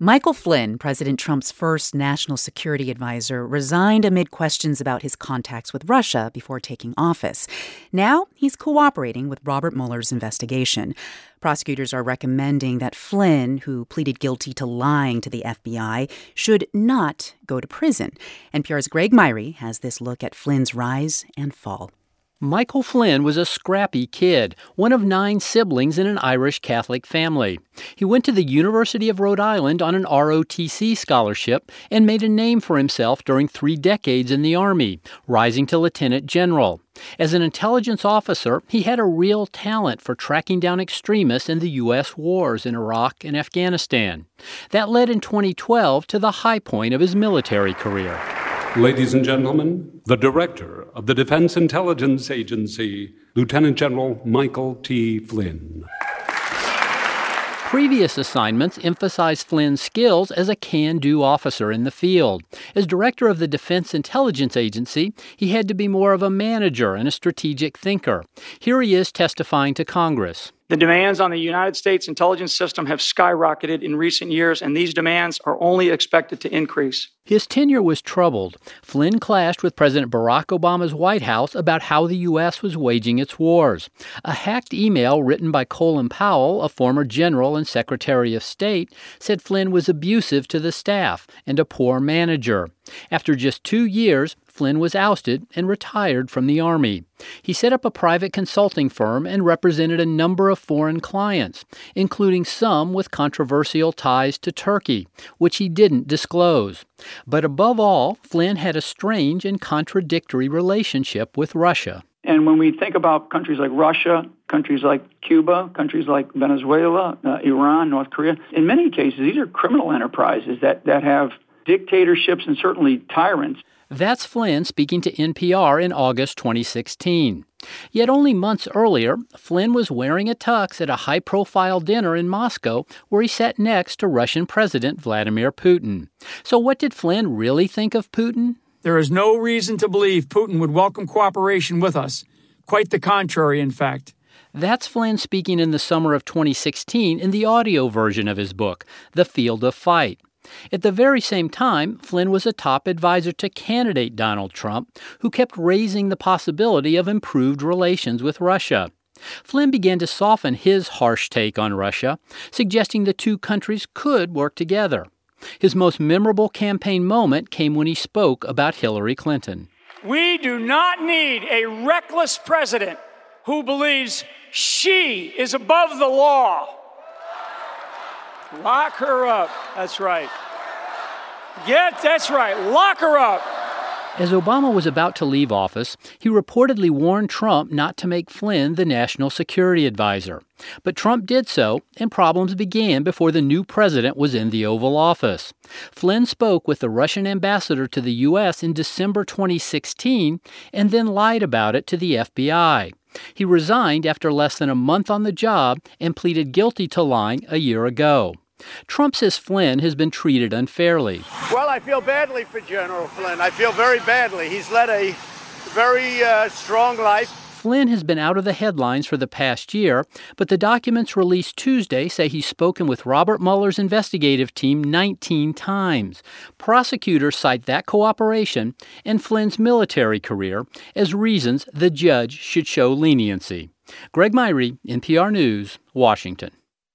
Michael Flynn, President Trump's first national security advisor, resigned amid questions about his contacts with Russia before taking office. Now he's cooperating with Robert Mueller's investigation. Prosecutors are recommending that Flynn, who pleaded guilty to lying to the FBI, should not go to prison. NPR's Greg Myrie has this look at Flynn's rise and fall. Michael Flynn was a scrappy kid, one of 9 siblings in an Irish Catholic family. He went to the University of Rhode Island on an ROTC scholarship and made a name for himself during 3 decades in the Army, rising to lieutenant general. As an intelligence officer, he had a real talent for tracking down extremists in the U.S. wars in Iraq and Afghanistan. That led in 2012 to the high point of his military career. Ladies and gentlemen, the Director of the Defense Intelligence Agency, Lieutenant General Michael T. Flynn. Previous assignments emphasized Flynn's skills as a can-do officer in the field. As director of the Defense Intelligence Agency, he had to be more of a manager and a strategic thinker. Here he is testifying to Congress. The demands on the United States intelligence system have skyrocketed in recent years, and these demands are only expected to increase. His tenure was troubled. Flynn clashed with President Barack Obama's White House about how the U.S. was waging its wars. A hacked email written by Colin Powell, a former general and Secretary of State, said Flynn was abusive to the staff and a poor manager. After just 2 years, Flynn was ousted and retired from the Army. He set up a private consulting firm and represented a number of foreign clients, including some with controversial ties to Turkey, which he didn't disclose. But above all, Flynn had a strange and contradictory relationship with Russia. And when we think about countries like Russia, countries like Cuba, countries like Venezuela, Iran, North Korea, in many cases, these are criminal enterprises that have dictatorships and certainly tyrants. That's Flynn speaking to NPR in August 2016. Yet only months earlier, Flynn was wearing a tux at a high-profile dinner in Moscow where he sat next to Russian President Vladimir Putin. So what did Flynn really think of Putin? There is no reason to believe Putin would welcome cooperation with us. Quite the contrary, in fact. That's Flynn speaking in the summer of 2016 in the audio version of his book, The Field of Fight. At the very same time, Flynn was a top advisor to candidate Donald Trump, who kept raising the possibility of improved relations with Russia. Flynn began to soften his harsh take on Russia, suggesting the two countries could work together. His most memorable campaign moment came when he spoke about Hillary Clinton. We do not need a reckless president who believes she is above the law. Lock her up. That's right. That's right. Lock her up. As Obama was about to leave office, he reportedly warned Trump not to make Flynn the national security advisor. But Trump did so, and problems began before the new president was in the Oval Office. Flynn spoke with the Russian ambassador to the U.S. in December 2016 and then lied about it to the FBI. He resigned after less than a month on the job and pleaded guilty to lying a year ago. Trump says Flynn has been treated unfairly. Well, I feel badly for General Flynn. I feel very badly. He's led a very strong life. Flynn has been out of the headlines for the past year, but the documents released Tuesday say he's spoken with Robert Mueller's investigative team 19 times. Prosecutors cite that cooperation and Flynn's military career as reasons the judge should show leniency. Greg Myrie, NPR News, Washington.